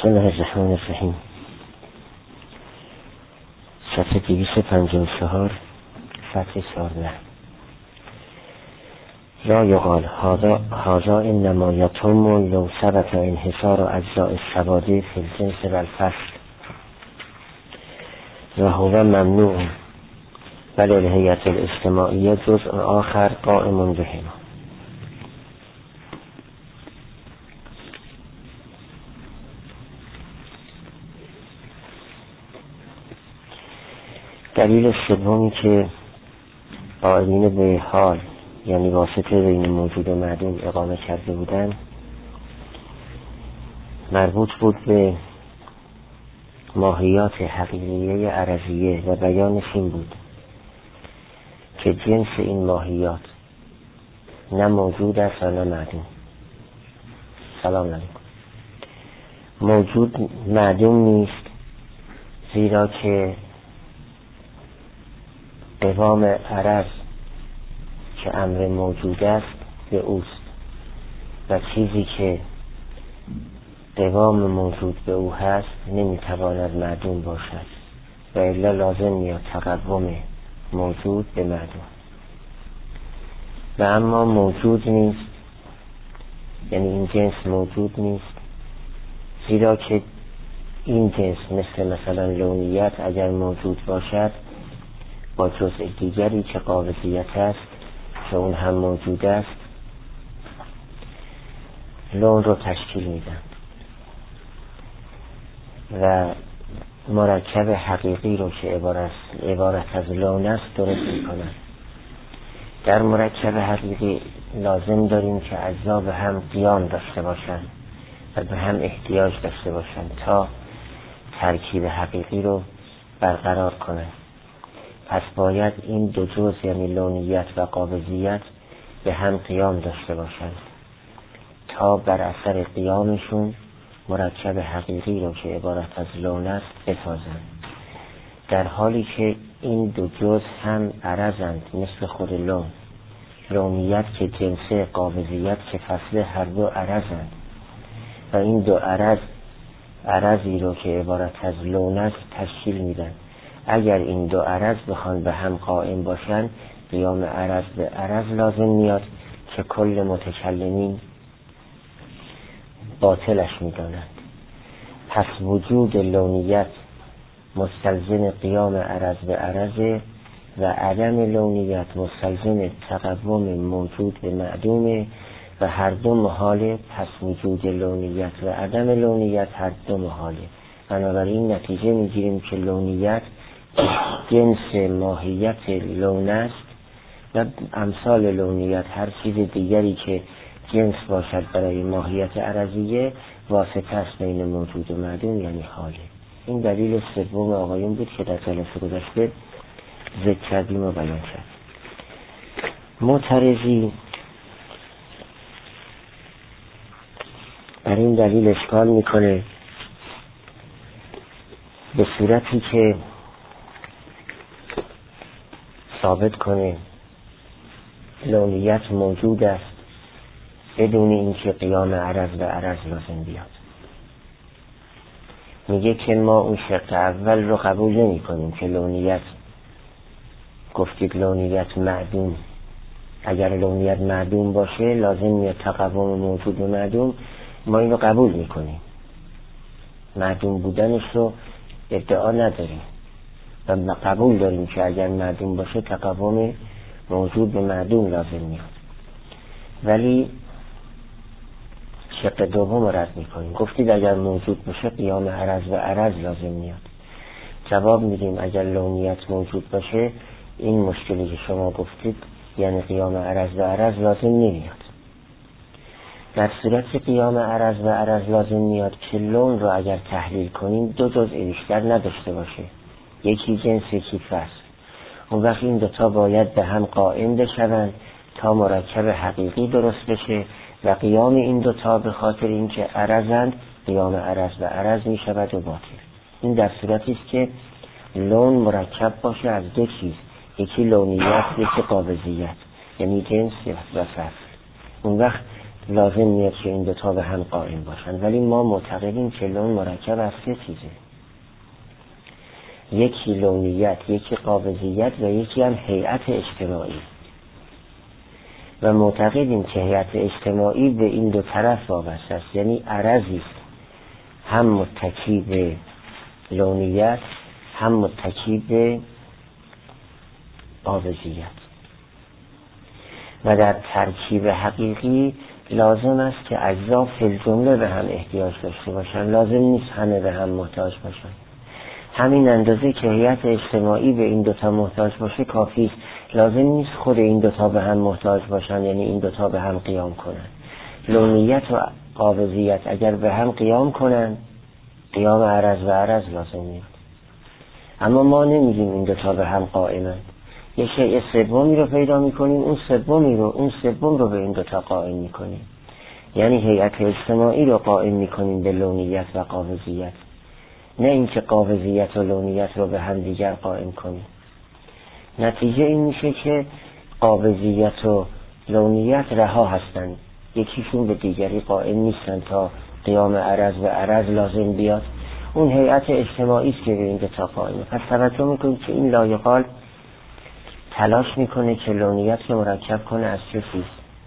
بسم الله الرحمن الرحیم. صفحه 254 سطر 14. لا یقال هذا انما یتم لو ثبت انحصار اجزاء السوادی فی الجنس و الفصل و هو ممنوع بل الهیئة الاجتماعیه جزء آخر قائم بهما. دلیل سومی که قائلین به حال یعنی واسطه بین موجود و معدوم اقامه کرده بودند مربوط بود به ماهیات حقیقیه عرضیه و بیانش این بود که جنس این ماهیات نه موجود است و نه معدوم. سلام علیکم. موجود معدوم نیست، زیرا که قوام عرض که امر موجود است به اوست و چیزی که قوام موجود به او هست نمیتواند معدوم باشد و الا لازم میاد تقوم موجود به معدوم. و اما موجود نیست، یعنی این جنس موجود نیست، زیرا که این جنس مثلا لونیت اگر موجود باشد با جزء دیگری که قابضیت است که اون هم موجود است لون رو تشکیل میدن و مرکب حقیقی رو که عبارت از لون است درست میکنن. در مرکب حقیقی لازم داریم که اجزا به هم قیام داشته باشن و به هم احتیاج داشته باشن تا ترکیب حقیقی رو برقرار کنن. پس باید این دو جزء یعنی لونیت و قابضیت به هم قیام داشته باشند تا بر اثر قیامشون مرکب حقیقی رو که عبارت از لون است بسازند. در حالی که این دو جزء هم عرضند مثل خود لون، لونیت که جنسه، قابضیت که فصل، هر دو عرضند و این دو عرضی رو که عبارت از لون است تشکیل میدن. اگر این دو عرض بخوان به هم قائم باشن قیام عرض به عرض لازم میاد که کل متکلمین باطلش میدانند. پس وجود لونیت مستلزم قیام عرض به عرض و عدم لونیت مستلزم تقوم موجود به معدومه و هر دو محاله. پس وجود لونیت و عدم لونیت هر دو محاله. بنابراین نتیجه میگیریم که لونیت جنس ماهیت لون است و امثال لونیت هر چیز دیگری که جنس باشد برای ماهیت عرضیه واسطه است بین موجود و معدوم یعنی حاله. این دلیل سوم آقایون بود که در جلسه گذشته ذکر کردیم و بیان کرد. معترضی بر این دلیل اشکال میکنه به صورتی که ثابت کنه لونیت موجود است بدون اینکه قیام عرض و عرض لازم بیاد. میگه که ما اون شرط اول رو قبول نمی کنیم که لونیت، گفتید لونیت معدوم، اگر لونیت معدوم باشه لازم میاد تقوم موجود به معدوم، ما این رو قبول میکنیم، معدوم بودنش رو ادعا نداریم و قبول داریم که اگر معدوم باشه تقوم موجود به معدوم لازم میاد. ولی شق دوم رد میکنیم، گفتید اگر موجود باشه قیام عرض و عرض لازم میاد. جواب میدیم اگر لونیت موجود باشه این مشکلی که شما گفتید یعنی قیام عرض و عرض لازم نمیاد. در صورت قیام عرض و عرض لازم میاد که لون رو اگر تحلیل کنیم دو جزء بیشتر نداشته باشه، یکی جنس یکی فصل. اون وقت این دوتا باید به هم قائم بشوند تا مرکب حقیقی درست بشه و قیام این دوتا به خاطر اینکه عرضند قیام عرض و عرض می شود و باطل. این در صورتی است که لون مرکب باشه از دو چیز، یکی لونیت یکی قابضیت یعنی جنس و فصل. اون وقت لازم میاد که این دوتا به هم قائم باشن. ولی ما معتقدیم که لون مرکب از سه چیزه، یکی لونیت، یکی قابضیت و یکی هم هیئت اجتماعی. و معتقدیم که هیئت اجتماعی به این دو طرف وابسته است، یعنی عرضی است هم متکی به لونیت هم متکی به قابضیت. و در ترکیب حقیقی لازم است که اجزا فی الجمله به هم احتیاج داشته باشن، لازم نیست همه به هم محتاج باشن. همین اندازه که هیئت اجتماعی به این دوتا محتاج باشه کافی است، لازم نیست خود این دوتا به هم محتاج باشن، یعنی این دوتا به هم قیام کنن. لونیت و قابضیت اگر به هم قیام کنن، قیام عرض و عرض لازم میاد. اما ما نمیگیم این دوتا به هم قائمن، یه شیء سومی رو پیدا میکنیم، اون سوم رو به این دوتا قائم میکنیم، یعنی هیئت اجتماعی رو قائم میکنیم به لونیت و قابضیت، نه اینکه قابضیت و لونیت رو به هم دیگر قائم کنیم. نتیجه این میشه که قابضیت و لونیت رها هستند، یکیشون به دیگری قائم نیستن تا قیام عرض و عرض لازم بیاد. اون هیئت اجتماعی است که به این دوتا قائمه. پس توجه میکنید که این لایقال تلاش میکنه که لونیت رو مرکب کنه از سه چیز،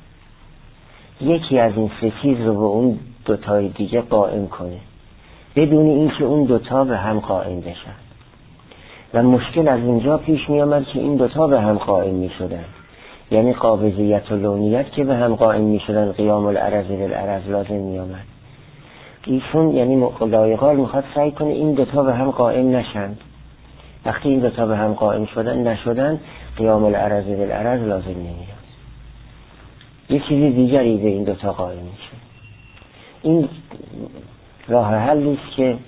یکی از این سه چیز رو به اون دوتای دیگه قائم کنه بدون اینکه اون دوتا به هم قائم بشن. و مشکل از اینجا پیش می آمد که این دوتا به هم قائم می شدن، یعنی قابضیت و لونیت که به هم قائم می شدن، قیام العرض بالعرض لازم می آمد. ایشون یعنی لایقال میخواد سعی کنه این دوتا به هم قائم نشند. وقتی این دوتا به هم قائم نشدن قیام العرض بالعرض لازم نمیاد، یه چیزی دیگری به این دوتا قائم میشه. این راه حلی است که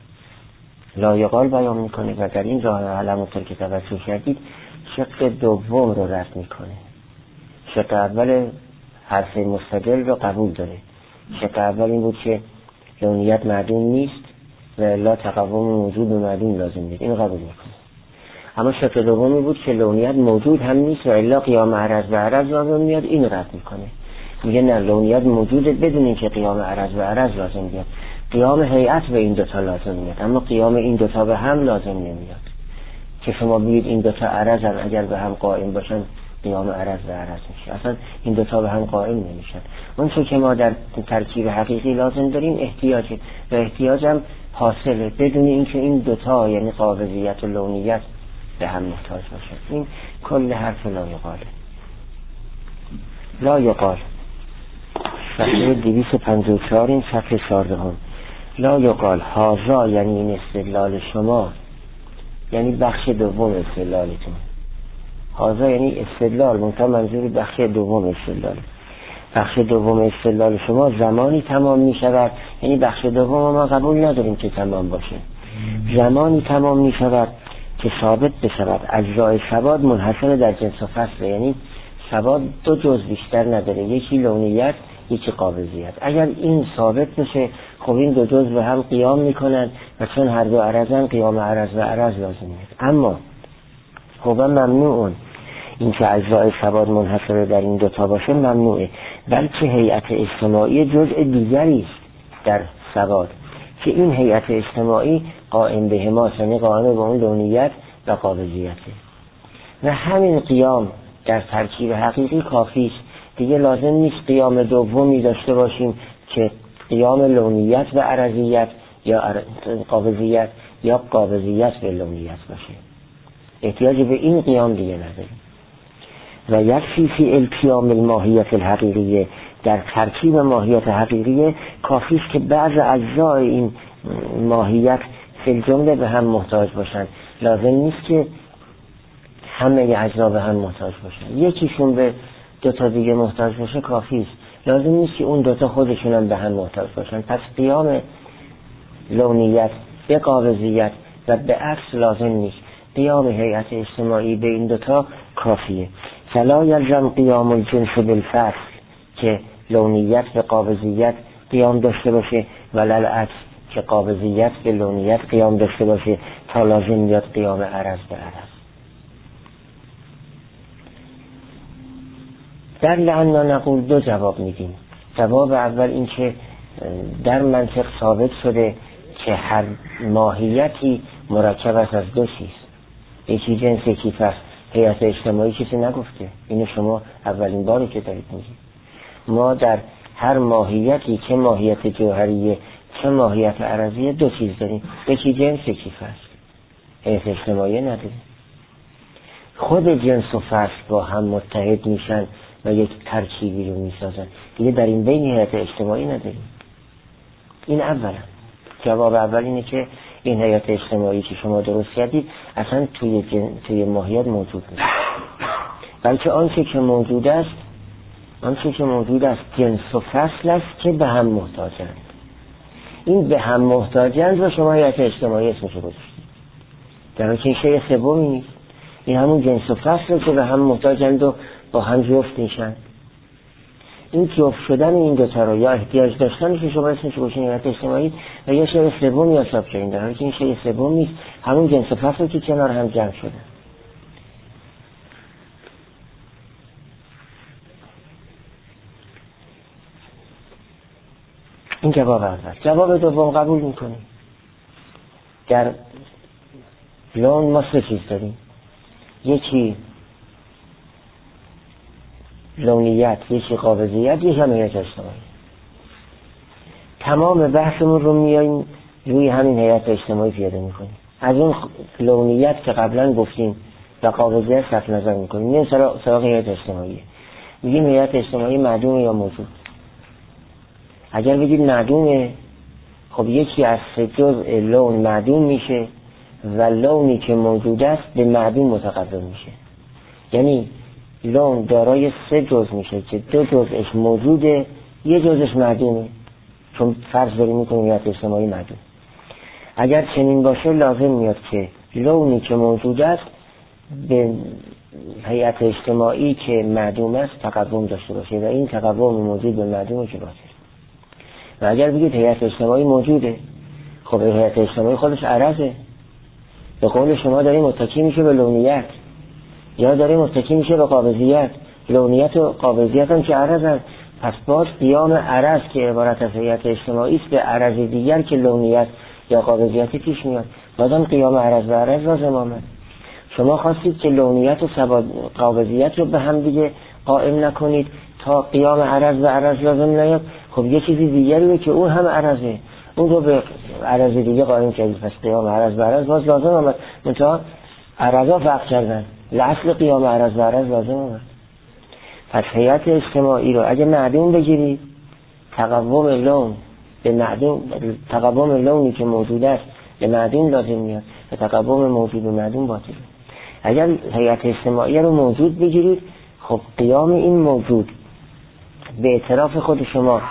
لایقال بیان میکنه و در این راه حل همونطور که توجه کردید شق دوم رو رد میکنه. شق اول حرف مستدل رو قبول داره. شق اول این بود که لونیت معدوم نیست و لا تقوم موجود و معدوم لازم نیست، این قبول میکنه. اما شق دومی بود که لونیت موجود هم نیست و الا قیام عرض و عرض لازم میاد، این رد میکنه. میگه نه، لونیت موجوده بدون اینکه قیام عرض و عرض لازم بیاد، قیام هیئت به این دوتا لازم میاد، اما قیام این دوتا به هم لازم نمیاد. که شما بگید این دوتا عرض هم اگر به هم قائم باشن قیام عرض و عرض میشه، اصلا این دوتا به هم قائم نمیشن. اون چون که ما در ترکیب حقیقی لازم داریم احتیاجه و احتیاجم حاصله بدون اینکه این دوتا یعنی قابضیت و لونیت به هم محتاج باشن. این کل حرف لایقاله. لایقال صفحه 254 این صفحه 14 لا یقال هازا یعنی این استدلال شما، یعنی بخش دوم استدلالتون. هازا یعنی استدلال، منظور بخش دوم استدلال. بخش دوم استدلال شما زمانی تمام می شود، یعنی بخش دوم ما قبول نداریم که تمام باشه، زمانی تمام می شود که ثابت بشود اجزای ثبات منحصر در جنس و فصل، یعنی ثبات دو جز بیشتر نداره، یکی لونیت یکی قابضیت. اگر این ثابت بشه خب این دو جز به هم قیام میکنن و چون هر دو عرضن قیام عرض و عرض لازم میاد. اما خب ممنوعون این که اجزای ثبات منحصر در این دوتا باشه ممنوعه، بلکه هیئت اجتماعی جزء دیگری است در ثبات که این هیئت اجتماعی قائم به ما، یعنی قائم به اون لونیت و قابضیته. و همین قیام در ترکیب حقیقی کافی است، دیگه لازم نیست قیام دومی داشته باشیم که قیام لونیت و عرضیت یا قابضیت یا قابضیت به لونیت باشه، احتیاج به این قیام دیگه نداریم. و یکفی فی القیام الماهیت الحقیقیه، در ترکیب ماهیت حقیقیه کافی است که بعض اجزای این ماهیت فی الجمله به هم محتاج باشن، لازم نیست که همه اجزا به هم محتاج باشن. یکیشون به دوتا دیگه محتاج باشه کافی است، لازم نیست که اون دوتا خودشون هم به هم محتاج باشن. پس قیام لونیت به قابضیت و به عکس لازم نیست، قیام هیئت اجتماعی به این دوتا کافیه. فلا یلزم قیام الجنس بالفصل که لونیت به قابضیت قیام داشته باشه ولی العکس که قابضیت به لونیت قیام داشته باشه تا لازم بیاد قیام عرض به عرض. در لعنا نقول دو جواب میدیم جواب اول این که در منطق ثابت شده که هر ماهیتی مرکب است از دو چیز، یکی جنس یکی فصل. هیئت اجتماعی کسی نگفته، اینو شما اولین باری که دارید میگید. ما در هر ماهیتی، چه ماهیت جوهریه چه ماهیت عرضیه، دو چیز داریم، یکی جنس یکی فصل. هیئت اجتماعی نداریم. خود جنس و فصل با هم متحد میشن و یک ترکیبی رو میسازن، دیگه در این بین هیئت اجتماعی نداریم. این اولا. جواب اول اینه که این هیئت اجتماعی که شما درست کردید اصلا توی ماهیت موجود نیست، بلکه آنچه که موجود است جنس و فصل است که به هم محتاجند. این به هم محتاجند و شما هیئت اجتماعی اسمش رو گذاشتید، در حالی که این شیء سومی نیست. این همون جنس و فصل که به هم محتاجند و با هم جفت میشن. این جفت شدن این دو تا رو یا احتیاج داشتنش شما اسمش رو گذاشتید هیئت اجتماعی و یا شیء سومی حساب کردین، در حالی که این شیء سوم نیست، همون جنس و فصل که کنار هم جمع شده. این جواب اول. جواب دوم قبول میکنیم. در لون ما سه چیز داریم، یکی لونیت، یکی قابضیت، یکی هم هیئت اجتماعی. تمام بحثمون رو میاییم روی همین هیئت اجتماعی پیاده میکنیم. از اون لونیت که قبلا گفتیم و قابضیت صرف نظر میکنیم، میایم سراغ هیئت اجتماعی. میگیم هیئت اجتماعی معدومه یا موجود. اگر بگید معدومه، خب یکی از سه جزء لون معدوم میشه و لونی که موجود است به معدوم متقبل میشه. یعنی لون دارای سه جزء میشه که دو جزءش موجوده، یه جزءش معدومه، چون فرض داریم میکنیم هیئت اجتماعی معدوم. اگر چنین باشه لازم میاد که لونی که موجود است به هیئت اجتماعی که معدوم است تقوم داشته باشه و این تقوم موجود به معدومه که باشه. و اگر بگید هیئت اجتماعی موجوده، خب هیئت اجتماعی خودش عرضه، به قول شما داریم متکی میشه به لونیت یا داریم متکی میشه به قابضیت. لونیت و قابضیت هم که عرضن، پس باز قیام عرض که عبارت از هیئت اجتماعی است به عرض دیگر که لونیت یا قابضیت پیش میاد، بازم قیام عرض به عرض لازم آمد. شما خواستید که لونیت و قابضیت رو به هم دیگه قائم نکنید تا قیام عرض به عرض لازم نیاد، خب یه چیزی دیگریه که اون هم عرضه، اون رو به عرض دیگه قائم کردید، پس قیام عرض به عرض باز لازم آمد. منتها عرضا فرق کردن، لأصل قیام عرض به عرض لازم آمد. پس هیئت اجتماعی رو اگه معدوم بگیرید، تقوم لون به معدوم، تقوم لونی که موجود است به معدوم لازم میاد و تقوم موجود به معدوم باطله. اگر هیئت اجتماعی رو موجود بگیرید، خب قیام این موجود به اعتراف خود شما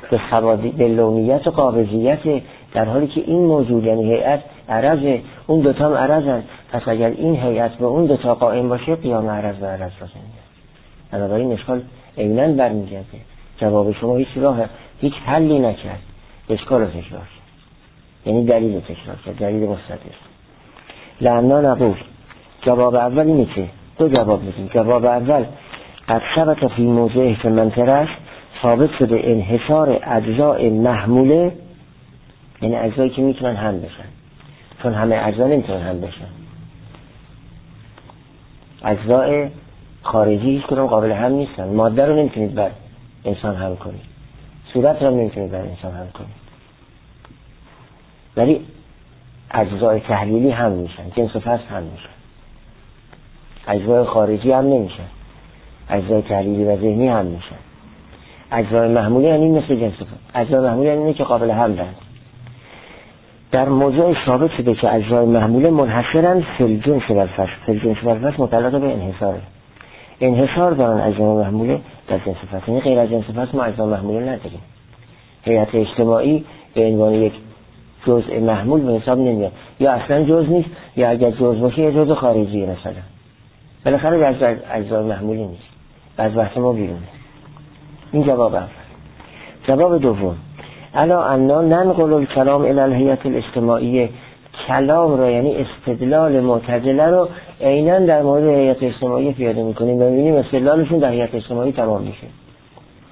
به لونیت و قابضیت، در حالی که این موجود یعنی هیئت عرضه، اون دوتا هم عرضن. پس اگر این هیئت به اون دوتا قائم باشه قیام عرض به عرض لازم میاد. بنابراین اشکال عیناً برمیگرده. جواب شما هیچ حلی نکرد، اشکال رو تکرار کرد، یعنی دلیل رو تکرار کرد، دلیل مستدل. لعنا نقول. جواب اول اینه که دو جواب میدیم. جواب اول قد ثبت فی موضعه که منطقه ثابت شده انحصار اجزاء محموله، یعنی اجزایی که میتونن هم بشن، چون همه اجزا نمیتونن هم بشن. اجزاء خارجی هیچ کدوم قابل هم نیستن. ماده رو نمیتونید بر انسان هم کنید، صورت رو نمیتونید بر انسان هم کنید، ولی اجزای تحلیلی هم میشن، جنس و فصل هم میشن. اجزای خارجی هم نمیشن، اجزای تحلیلی و ذهنی هم میشن. اجزای محموله یعنی مثل جنس و فصل. اجزای محموله یعنی که قابل حملند. در موضوع ثابت شده که اجزای محموله منحصرن فی الجنس و الفصل. فی الجنس و الفصل متعلق به انحصاره. انحصار دارن اجزای محموله در جنس و فصل، یعنی غیر از جنس و فصل ما اجزای محموله نداریم. هیئت اجتماعی به عنوان یک جزء محمول به حساب نمیاد، یا اصلا جزء نیست، یا اگر جزء باشه یه جزء خارجیه مثلا. بالاخره اجزای محمولی نیست، از بحث ما بیرونه. این جواب اول. جواب دوم، الا انا ننقل الکلام الی الهیئة الاجتماعیه، کلام را یعنی استدلال معتزله رو عیناً در مورد هیئت اجتماعی پیاده میکنیم و میبینیم استدلالشون در هیئت اجتماعی تمام میشه.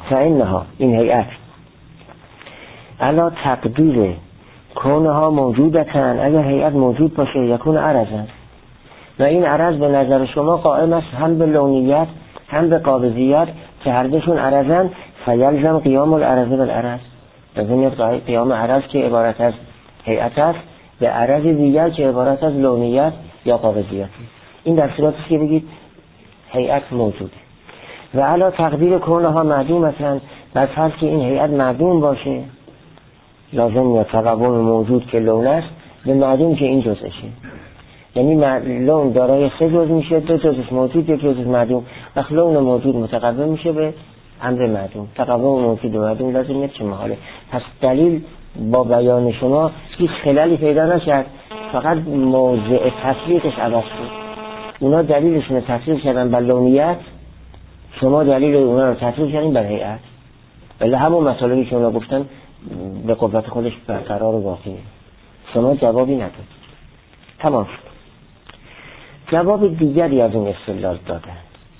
فإنها این هیئت علا تقدیر کونها موجودتن، اگر هیئت موجود باشه یکون عرضن، و این عرض به نظر شما قائم است هم به لونیت هم به قابضیت که هر دوشون عرضن، فیلزم قیام العرض بالعرض، لازم قیام عرض که عبارت از هیئت است به عرض دیگر که عبارت از لونیت یا قابضیت. این در صورتی که بگید هیئت موجوده. و علا تقدیر کونها معدومتن، بس هست که این هیئت معدوم باشه، لازم یا تقوم موجود که لون است به معدوم که این جزشه، یعنی لون دارای 3 جزء میشه، 2 جزء موجود، 1 جزء معدوم. وقت لون موجود متقوم میشه به امر معدوم، تقوم موجود به معدوم لازم نیست چه محاله. پس دلیل با بیان شما هیچ خلالی پیدا نشد، فقط موضع تطبیقش عوض شد. اونا دلیلشون تطبیق کردن بر لونیت، شما دلیل اونا رو تطبیق کردین بر هیئت، ولی همون مطالبی که اونا گفتن به قوت خودش برقرار و باقیه. شما جوابی نداد. تمام شد. جواب دیگری از این استدلال دادن.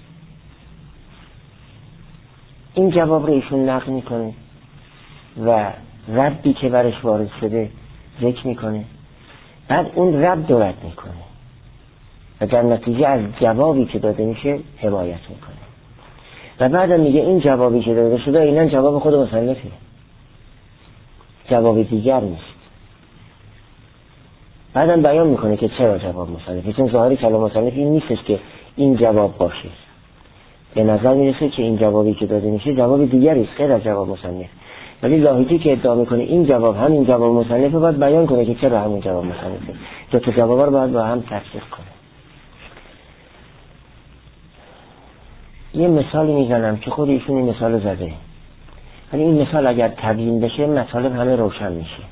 این جواب رو ایشون نقل میکنه و ردی که برش وارد شده ذکر میکنه، بعد اون رد رو رد میکنه و در نتیجه از جوابی که داده میشه حمایت میکنه و بعد میگه این جوابی که داده شده اینن جواب خود مصنفه، جواب دیگر نیست. بعدم بیان میکنه که چرا جواب مصنفه، چون ظاهری کلام مصنف این نیستش که این جواب باشه. به نظر میرسه که این جوابی که داده میشه جواب دیگری است غیر از جواب مصنف، ولی لاحقی که ادعا میکنه این جواب همین جواب مصنفه باید بیان کنه که چرا همین جواب مصنفه. دو تا جوابا رو باید با هم تفسیر کنه. یه مثالی میزنم که خود ایشون این مثال زده، ولی این مثال اگر تبیین بشه مطالب همه روشن میشه.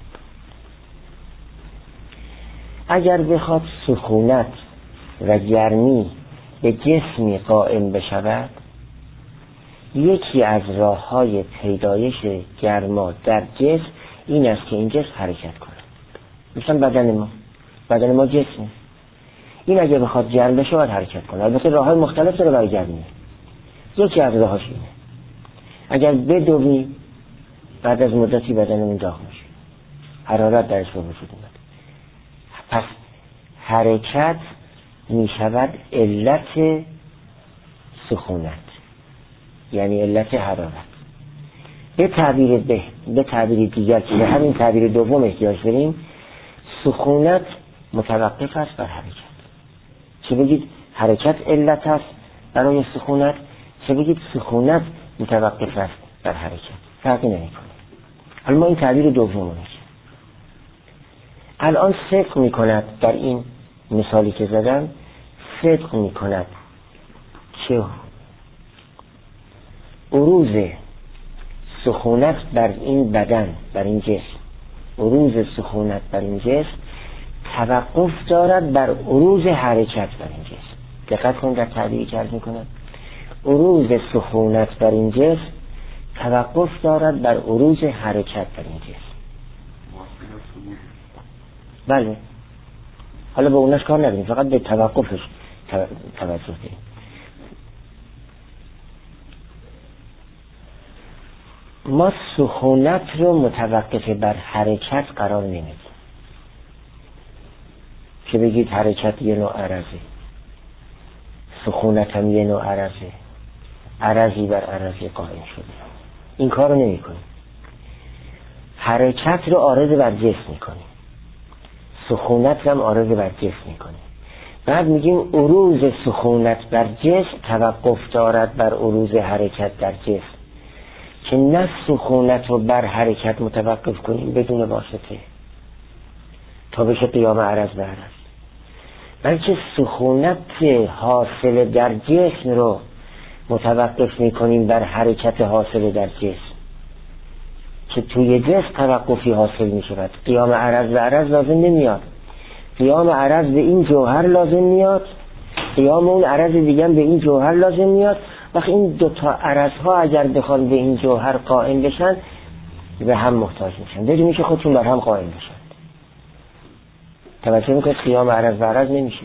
اگر بخواد سخونت و گرمی به جسمی قائم بشود، یکی از راه‌های پیدایش گرما در جسم این است که این جسم حرکت کنه. مثلا بدن ما جسمه، این اگه بخواد گرم بشه باید حرکت کنه. البته راه‌های مختلف داره برای گرمی، یکی از راهاش اینه. اگر بدوی بعد از مدتی بدنمون داغ میشه، حرارت درش به وجود اومد، پس حرکت میشود علت سخونت، یعنی علت حرارت. به تعبیر دیگر که به همین تعبیر دوم احتیاج داریم، سخونت متوقف است بر حرکت. چه بگید حرکت علت است برای سخونت، چه بگید سخونت متوقف است بر حرکت، فرقی نمیکنه. حالا ما این تعبیر دوم میگیم. الان صدق میکند در این مثالی که زدم، صدق میکند که عروض سخونت بر این بدن، بر این جسم، عروض سخونت بر این جسم توقف دارد بر عروض حرکت بر این جسم. دقت کنید در تعبیری که عرض میکنم، عروض سخونت بر این جسم توقف دارد بر عروض حرکت بر این جسم. بله، حالا به اونش کار نداریم، فقط به توقفش توجه داریم. ما سخونت رو متوقف بر حرکت قرار نمیدیم که بگید حرکت یه نوع عرضه، سخونت هم یه نوع عرضه، عرضی بر عرضی قائم شده. این کار رو نمی کنیم. حرکت رو عارض بر جسم میکنیم، سخونت هم عارض بر جسم میکنیم. بعد میگیم عروض سخونت بر جسم توقف دارد بر عروض حرکت در جسم، که نه سخونت رو بر حرکت متوقف کنیم بدون واسطه تا بشه قیام عرض به عرض، بلکه سخونت حاصل در جسم رو متوقف میکنیم بر حرکت حاصل در جسم، که توی جسم توقفی حاصل میشود. قیام عرض به عرض لازم نمیاد، قیام عرض به این جوهر لازم میاد، قیام اون عرض دیگه به این جوهر لازم میاد. وقتی این دوتا عرض ها اگر بخوان به این جوهر قائم بشن به هم محتاج میشن، بدون اینکه خودشون بر هم قائم بشن. توجه میکنید قیام عرض به عرض نمیشه.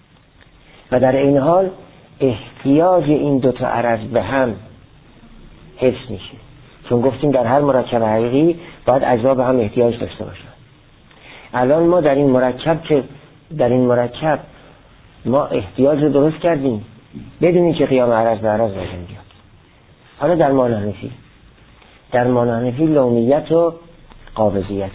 و در این حال احتیاج این دوتا عرض به هم حفظ میشه، چون گفتیم در هر مرکب حقیقی باید اجزا به هم احتیاج داشته باشن. الان ما در این مرکب ما احتیاج رو درست کردیم بدونیم که قیام عرض به عرض لازم بیاد. حالا در مانحنفی لونیت و قابضیت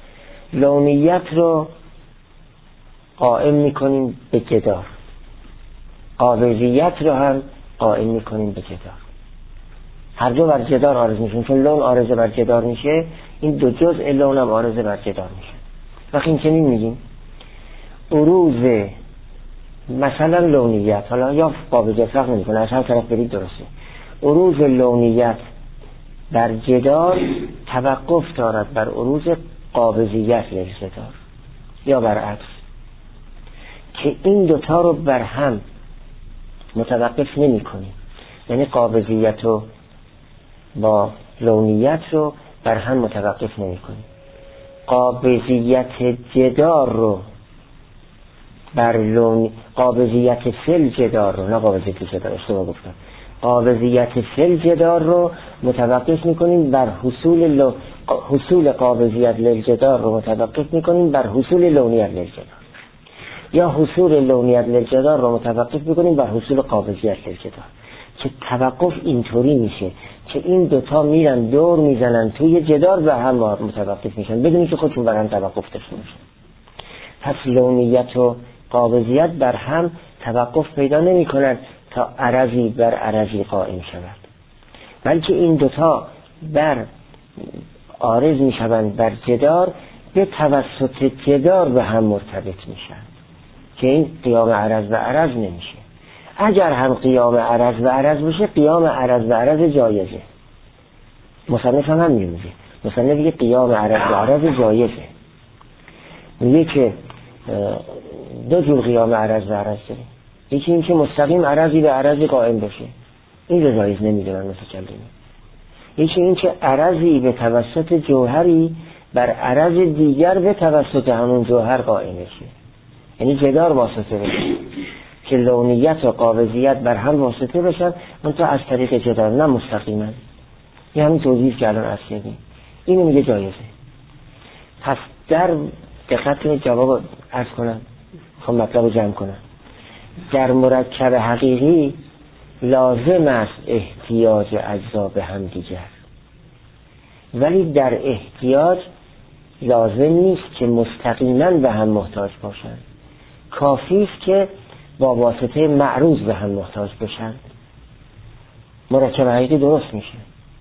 رو قائم میکنیم به جدار، قابضیت رو هم قائم میکنیم به جدار. هر دو بر جدار عارض میشن، چون لون عارض بر جدار میشه، این دو جزء لون هم عارض بر جدار میشه. وقتی این چنین میگیم عروض مثلا لونیت، حالا یا قابضیت فرق نمیکنه، از هر طرف برید درسته، عروض لونیت بر جدار توقف دارد بر عروض قابضیت للجدار یا برعکس، که این دوتا رو بر هم متوقف نمی کنیم. یعنی قابضیت و با لونیت رو بر هم متوقف نمی کنیم. قابضیت جدار رو بر قابضیت فل جدار رو، نه قابضیت جدار، اشتباه گفتم، قابضیت فل جدار رو متوقف میکنیم بر حصول قابضیت للجدار رو متوقف میکنیم بر حصول لونیت للجدار، یا حصول لونیت للجدار رو متوقف میکنیم بر حصول قابضیت للجدار. که توقف اینطوری میشه که این دوتا میرن دور میزنن توی جدار و هم متوقف میشن بدونی که خودشون بر هم توقف داشته باشن. پس لونیت و قابضیت بر هم توقف پیدا نمی کنند تا عرضی بر عرضی قائم شود، بلکه این دوتا بر عارض می شوند بر جدار، به توسط جدار به هم مرتبط میشن که این قیام عرض و عرض نمیشه. اگر هم قیام عرض و عرض بشه، قیام عرض و عرض جایزه. مصنف هم میگه، مصنف میگه قیام عرض و عرض جایزه. میگه که دو جور قیام عرض و عرض داریم، یکی این که مستقیم عرضی به عرضی قائم بشه، این رو جایز نمیدونن متکلمین. یکی این که عرضی به توسط جوهری بر عرض دیگر به توسط همون جوهر قائم بشه، یعنی جدار واسطه بشه، که لونیت و قابضیت بر هم واسطه بشن، منتها از طریق جدار، نه مستقیما. یه همین توضیح که الان عرض کردیم، اینو میگه جایزه. پس در دقت کنید جواب عرض کنم، خواهم مطلب رو جمع کنم. در مرکب حقیقی لازم است احتیاج اجزا به هم دیگر، ولی در احتیاج لازم نیست که مستقیما به هم محتاج باشند، کافی است که با واسطه معروض به هم محتاج بشن، مرکب حقیقی درست میشه.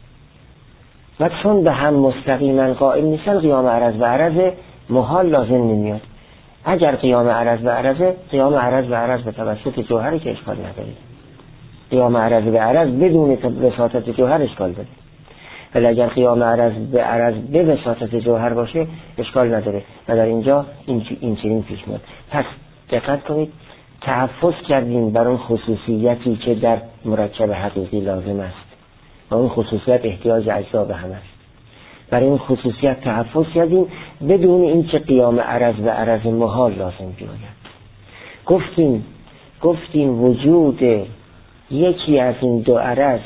و چون به هم مستقیما قائم نیستن، قیام عرض و عرض محال لازم نمیاد. اگر قیام عرض و عرض، قیام عرض و عرض به توسط جوهری که اشکال نداره، قیام عرض به عرض بدون وساطت جوهر اشکال داره، ولی اگر قیام عرض به عرض به وساطت جوهر باشه اشکال نداره و در اینجا این چنین پیش میاد. پس دقت کنید، تحفظ کردیم بر اون خصوصیتی که در مرکب حقیقی لازم است و اون خصوصیت احتیاج اجزا به هم است. برای این خصوصیت تحفظ کردیم بدون اینکه قیام عرض و عرض محال لازم بیاید. گفتیم وجود یکی از این دو عرض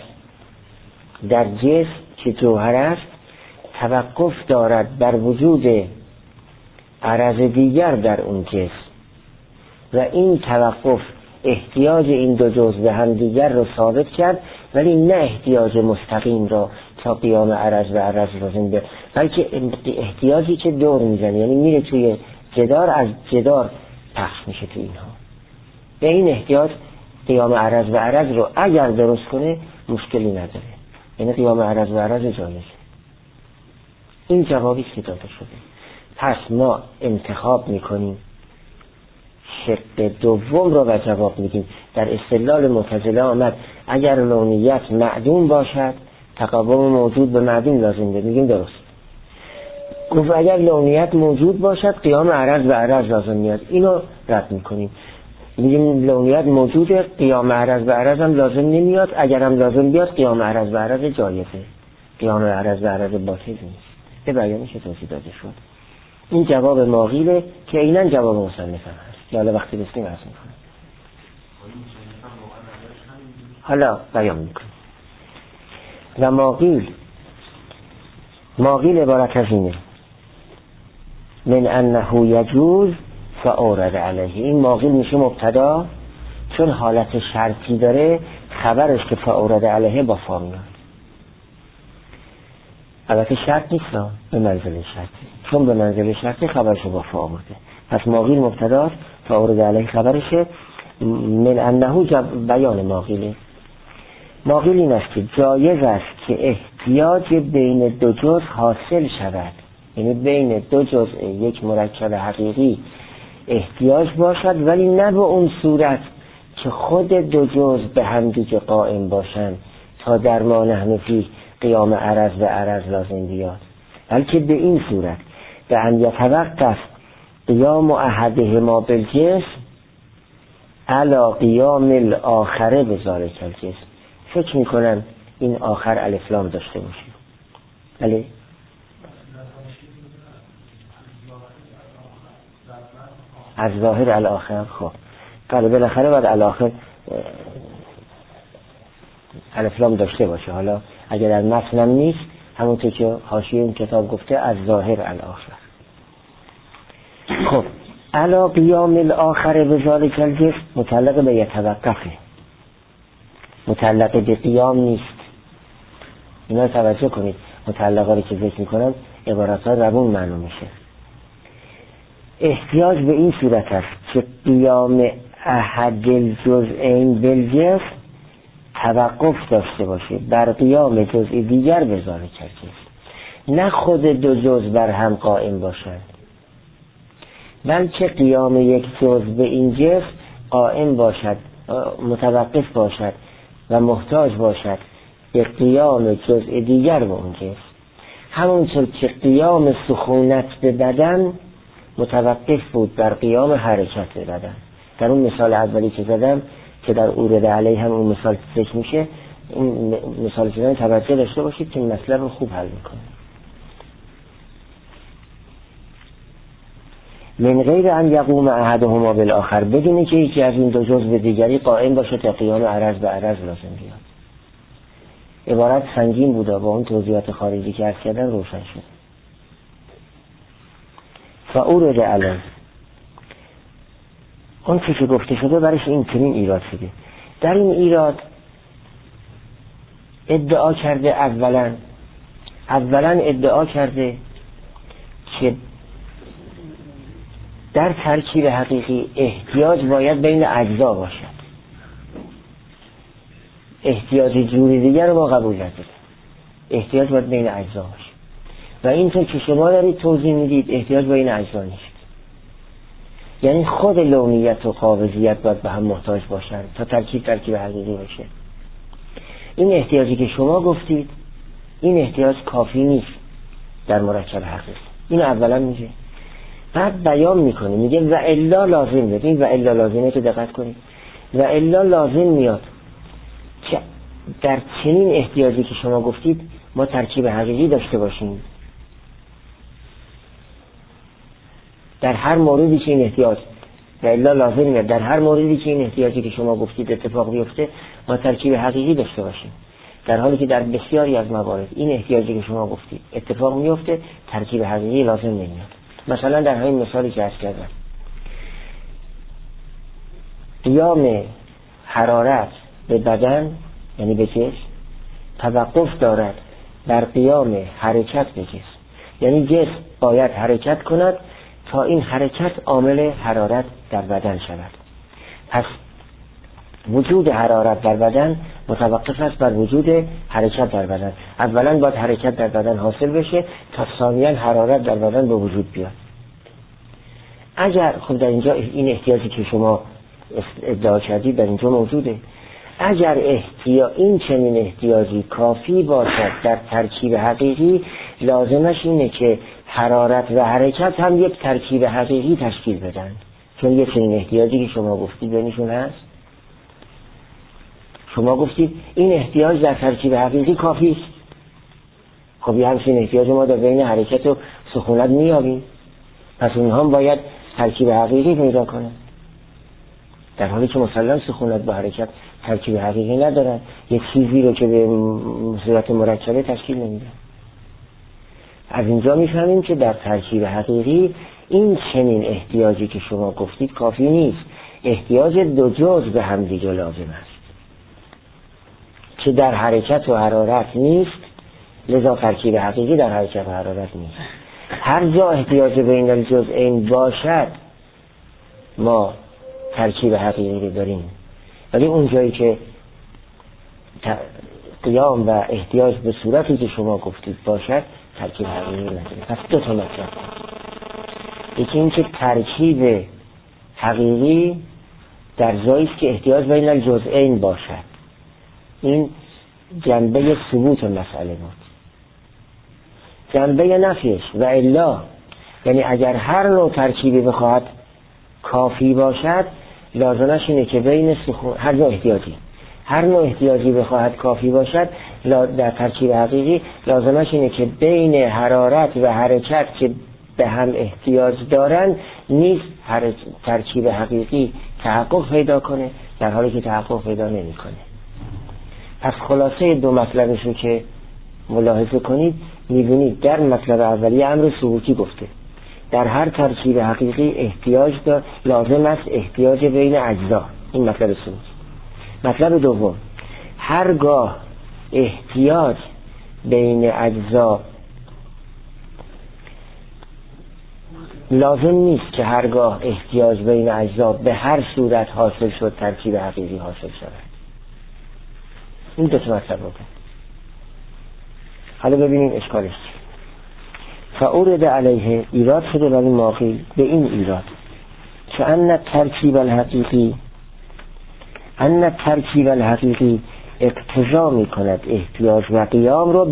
در جسم که جوهر است توقف دارد بر وجود عرض دیگر در اون جسم، و این توقف احتیاج این دو جزء به هم دیگر رو ثابت کرد، ولی نه احتیاج مستقیم را تا قیام عرض و عرض لازم بیاد، بلکه احتیاجی که دور میزنه، یعنی میره توی جدار، از جدار پخش میشه تو اینها. به این احتیاج قیام عرض و عرض رو اگر درست کنه مشکلی نداره، یعنی قیام عرض و عرض جایزه. این جوابی که داده شده. پس ما انتخاب میکنیم شق دوم رو و جواب میدیم. در استدلال معتزله آمد اگر لونیت معدوم باشد تقابل موجود به معدوم لازم ده، میگیم درست. گفت اگر لونیت موجود باشد قیام عرض و عرض لازم میاد، اینو رد میکنیم، میگیم لونیت موجوده، قیام عرض و عرض هم لازم نمیاد، اگر هم لازم بیاد قیام عرض و عرض جایزه، قیام عرض و عرض باطل نیست. به بیانش توضیح داده شد. این جواب ماغیله که عیناً جواب مصنف هم هست. حالا وقتی بسیم عرض میکنم، حالا بیان میکنم. و ماقیل عبارت از اینه من انه یجوز فاورد علیه. این ماقیل میشه مبتدا، چون حالت شرطی داره خبرش که فاورد علیه با فا میاد. البته شرط نیست، به منزله شرطی، چون به منزله شرطی خبرش با فا آمده. پس ماقیل مبتداست، فاورد علیه خبرشه. من انه بیان ماقیله. ماقیل این است که جایز است که احتیاج بین دو جزء حاصل شود، یعنی بین دو جزء یک مرکب حقیقی احتیاج باشد، ولی نه به اون صورت که خود دو جزء به هم دیگه قائم باشند تا در ما نحن فی قیام عرض به عرض لازم بیاد، بلکه به این صورت به ان یتوقف قیام احدهما بالجسم علی قیام الاخر بذالک الجسم. فکر میکنم این آخر الف لام داشته باشیم. بله از ظاهر الاخر. خب بله بالاخره باید الاخر الف لام داشته باشه. حالا اگر در متنم نیست، همونطور که حاشیه این کتاب گفته از ظاهر الاخر. خب علی قیام الاخر بذالک الجسم متعلق به یتوقفه، متعلق به قیام نیست. اینا توجه کنید، متعلقه رو که ذکر میکنم عبارت ها روون معلوم میشه. احتیاج به این صورت است که قیام احد الجزئین بالجسم توقف داشته باشه بر قیام جزء دیگر به ذالک الجسم، نه خود دو جزء بر هم قائم باشند، بلکه قیام یک جزء به این جسم قائم باشد، متوقف باشد و محتاج باشد به قیام جزء دیگر به اون جسم. همونطور که قیام سخونت به بدن متوقف بود بر قیام حرکت به بدن. در اون مثال اولی که زدم که در اورد علیه هم اون مثال ذکر میشه، اون مثال زدن توجه داشته باشید که این مطلب رو خوب حل میکنه. من غیر ان یقوم احدهما بالآخر، بدونی که یکی از این دو جزء به دیگری قائم باشه تا قیام عرض به عرض لازم بیاد. عبارت سنگین بوده، با اون توضیحات خارجی که عرض کردن روشن شد. فاورد علیه اون چی که گفته شده برش این چنین ایراد شده. در این ایراد ادعا کرده اولا ادعا کرده که در ترکیب حقیقی احتیاج باید بین اجزا باشد. احتیاج جوری دیگر رو ما قبول نداریم، احتیاج باید بین اجزا باشه و اینطور که شما دارید توضیح میدید احتیاج بین اجزا نیست. یعنی خود لونیت و قابضیت باید به هم محتاج باشن تا ترکیب حقیقی باشه. این احتیاجی که شما گفتید این احتیاج کافی نیست در مرکب حقیقی. این اولا میگه، بعد بیان میکنه میگه و الا لازم میاد. این و الا لازمه که دقت کنید، و الا لازم میاد که در چنین احتیاجی که شما گفتید ما ترکیب حقیقی داشته باشیم. در هر موردی که این احتیاج و الا لازم میاد، در هر موردی که این احتیاجی که شما گفتید اتفاق بیفته ما ترکیب حقیقی داشته باشیم، در حالی که در بسیاری از موارد این احتیاجی که شما گفتید اتفاق میفته ترکیب حقیقی لازم نمیاد. مثلا در همین مثالی که عرض کردم، قیام حرارت به بدن یعنی به جسم توقف دارد بر قیام حرکت به جسم، یعنی جسم باید حرکت کند تا این حرکت عامل حرارت در بدن شود. پس وجود حرارت در بدن متوقف است بر وجود حرکت در بدن. اولا باید حرکت در بدن حاصل بشه تا ثانیاً حرارت در بدن به وجود بیاد. اگر خب در اینجا این احتیاجی که شما ادعا کردید در اینجا موجوده، اگر این چنین احتیاجی کافی باشد در ترکیب حقیقی، لازمش اینه که حرارت و حرکت هم یک ترکیب حقیقی تشکیل بدن، چون یک چنین احتیاجی که شما گفتید بینشون هست. شما گفتید این احتیاج در ترکیب حقیقی کافی است. خب یه همچین احتیاج ما در بین حرکت و سکونت میابیم، پس اونها هم باید ترکیب حقیقی پیدا کنن، در حالی که مسلم سکونت با حرکت ترکیب حقیقی ندارن، یک چیزی رو که به صورت مرکبه تشکیل نمیدن. از اینجا میفهمیم که در ترکیب حقیقی این چنین احتیاجی که شما گفتید کافی نیست، احتیاج دو جزء به هم دیگه لازم است که در حرکت و حرارت نیست، لذا ترکیب حقیقی در حرکت و حرارت نیست. هر جا احتیاج بین الجزئین باشد ما ترکیب حقیقی رو داریم، ولی اون جایی که قیام و احتیاج به صورتی که شما گفتید باشد ترکیب حقیقی نداریم. پس دو تا مطلب، یکی این که ترکیب حقیقی در جایی است که احتیاج بین الجزئین باشد، این جنبه ثبوت مسئله بود. جنبه نفیش و الا، یعنی اگر هر نوع ترکیبی بخواهد کافی باشد، لازمش اینه که بین سخون هر نوع احتیاجی بخواهد کافی باشد در ترکیب حقیقی، لازمش اینه که بین حرارت و حرکت که به هم احتیاج دارن نیز ترکیب حقیقی تحقق پیدا کنه، در حالی که تحقق پیدا نمی کنه. پس خلاصه دو مطلبش رو که ملاحظه کنید می‌بینید در مطلب اولی امر ثبوتی گفته، در هر ترکیب حقیقی احتیاج لازم است احتیاج بین اجزا، این مطلب ثبوتی. مطلب دوم، هرگاه احتیاج بین اجزا لازم نیست که هرگاه احتیاج بین اجزا به هر صورت حاصل شد ترکیب حقیقی حاصل شود. این دو تا مطلب رو حالا ببینیم اشکالش چیه. فاورد علیه، ایراد شده ولی ماقیل به این ایراد که ان ترکیب الحقیقی اقتضا می کند احتیاج و قیام رو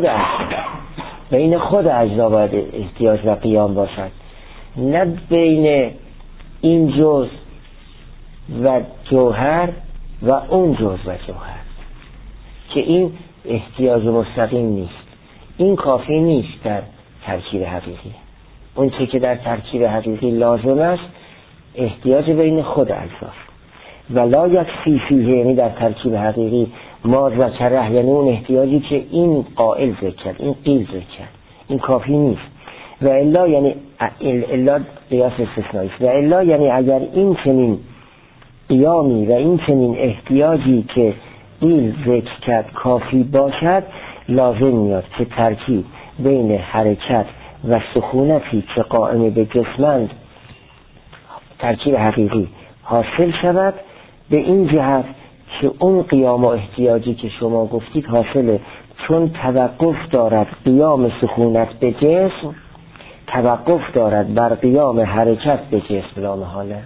بین خود اجزا باید احتیاج و قیام باشد، نه بین این جزء و جوهر و اون جزء و جوهر، که این احتیاج مستقیم نیست. این کافی نیست در ترکیب حقیقی. اون چه که در ترکیب حقیقی لازم است احتیاج بین خود اجزاست. ولا یکفی فیه، یعنی در ترکیب حقیقی ما ذکره، یعنی اون احتیاجی که این قائل ذکر کرد، این قیل ذکر کرد، این کافی نیست. و الا، یعنی الا قیاس استثنایی است. و الا یعنی اگر این چنین قیامی و این چنین احتیاجی که قیل ذکر کرد کافی باشد، لازم میاد که ترکیب بین حرکت و سکونتی که قائم به جسمند ترکیب حقیقی حاصل شود، به این جهت که اون قیام و احتیاجی که شما گفتید حاصله، چون توقف دارد قیام سکونت به جسم، توقف دارد بر قیام حرکت به جسم لا محاله.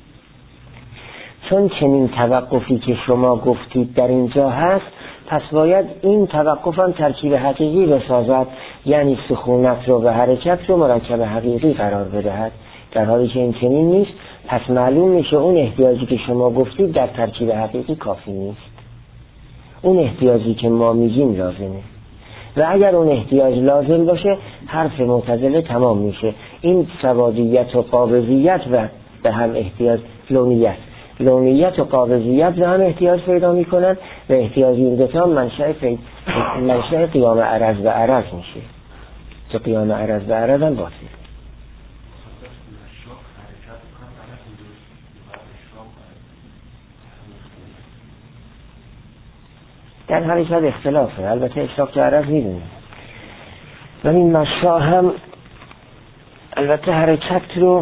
چون چنین توقفی که شما گفتید در اینجا هست، پس باید این توقف هم ترکیب حقیقی بسازد، یعنی سکونت رو و حرکت رو مرکب حقیقی قرار بدهد، در حالی که این چنین نیست. پس معلوم میشه اون احتیاجی که شما گفتید در ترکیب حقیقی کافی نیست، اون احتیاجی که ما میگیم لازمه. و اگر اون احتیاج لازم باشه حرف معتزله تمام میشه. این سوادیت و قابضیت و به هم احتیاج، لونیت و قابضیت به هم احتیاج پیدا میکنن و احتیاج این دوتا منشأ قیام عرض و عرض میشه، که قیام عرض و عرض هم باطل. در حرکت اختلافه، البته اشراق تو عرض میدونیم، ولی مشا هم البته حرکت رو